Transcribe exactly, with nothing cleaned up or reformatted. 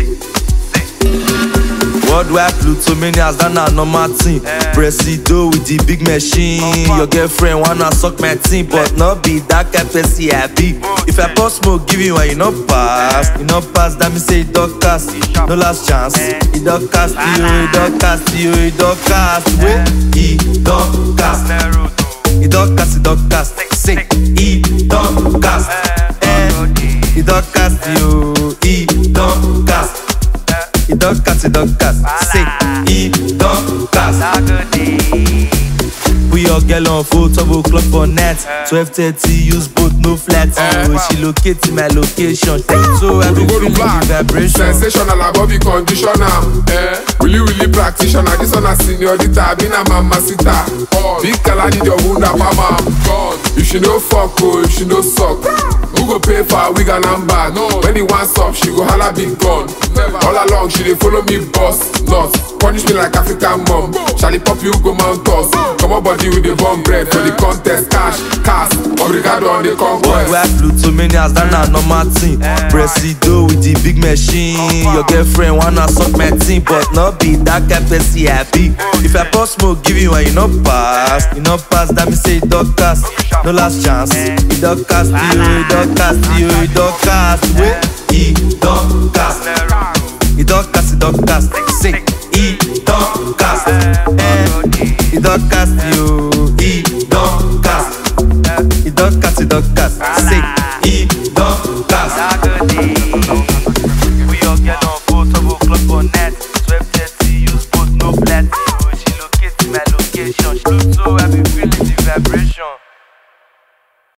Worldwide Plutomanias, that na normal thing. Presido with the big machine. Your girlfriend wanna suck my team, but not be that kind person I be. If I pour smoke, give you and you no pass, you no pass, that me say it don't cast. No last chance, it don't cast you, it don't cast you, it don't cast. Wait, it don't cast, it don't cast, it don't cast. Say, it don't cast, eh? It don't cast you, it don't cast. It don't cast, it don't cast. Say, it don't cast. We all get on full twelve o'clock for net. twelve thirty, use both, no flat. Oh, she locate in my location. So I be feeling the vibration. Sensational, above conditioner. Eh? Really, really practitioner. This one a seniorita, been a mama sita. Big color need your wound up, mama. If she no fuck, oh, if she no suck. Who go pay for a wig and number? No. When he wants up, she go holla big gun. All along, she dey follow me boss. Not punish me like African mom. Charlie pop you go mount us. Come on body with the bomb bread for the contest. Cash, cash, obrigado on the conquest. Worldwide Plutomanias, that na normal thing. Presido with the big machine. Your girlfriend wanna suck my team, but not be that kind person I be. If I pour smoke, give you and you no pass, you no pass, that me say it don't cast. No last chance, it don't cast you, it don't cast you, it don't cast. Wait, it don't cast, it don't cast, it don't cast. Say, it don't cast, eh? It don't cast you, it don't cast. It don't cast, it don't cast. Say, it don't cast. We all get on full twelve o'clock for net. twelve thirty, use both, no flat. She locate my location. She look so happy.